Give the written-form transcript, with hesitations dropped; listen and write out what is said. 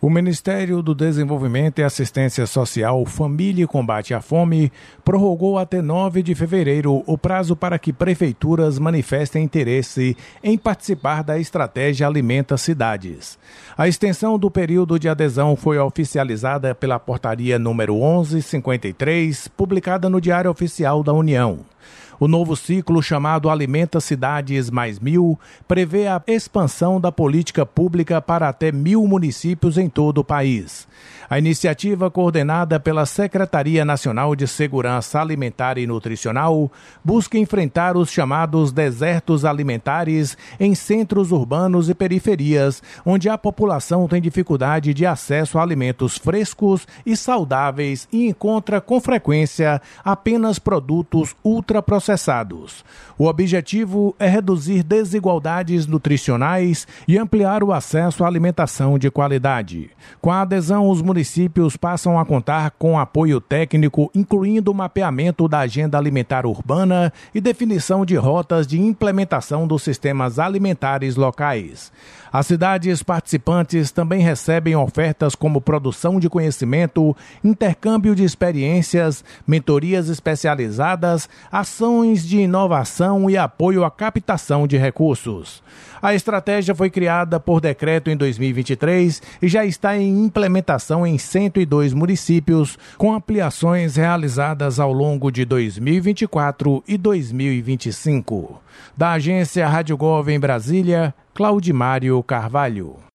O Ministério do Desenvolvimento e Assistência Social, Família e Combate à Fome prorrogou até 9 de fevereiro o prazo para que prefeituras manifestem interesse em participar da estratégia Alimenta Cidades. A extensão do período de adesão foi oficializada pela portaria número 1153, publicada no Diário Oficial da União. O novo ciclo, chamado Alimenta Cidades mais 1000, prevê a expansão da política pública para até 1000 municípios em todo o país. A iniciativa, coordenada pela Secretaria Nacional de Segurança Alimentar e Nutricional, busca enfrentar os chamados desertos alimentares em centros urbanos e periferias, onde a população tem dificuldade de acesso a alimentos frescos e saudáveis e encontra com frequência apenas produtos ultraprocessados. O objetivo é reduzir desigualdades nutricionais e ampliar o acesso à alimentação de qualidade. Com a adesão, os municípios passam a contar com apoio técnico, incluindo o mapeamento da agenda alimentar urbana e definição de rotas de implementação dos sistemas alimentares locais. As cidades participantes também recebem ofertas como produção de conhecimento, intercâmbio de experiências, mentorias especializadas, ações de inovação e apoio à captação de recursos. A estratégia foi criada por decreto em 2023 e já está em implementação em 102 municípios, com ampliações realizadas ao longo de 2024 e 2025. Da agência Rádio Gov em Brasília, Claudimário Carvalho.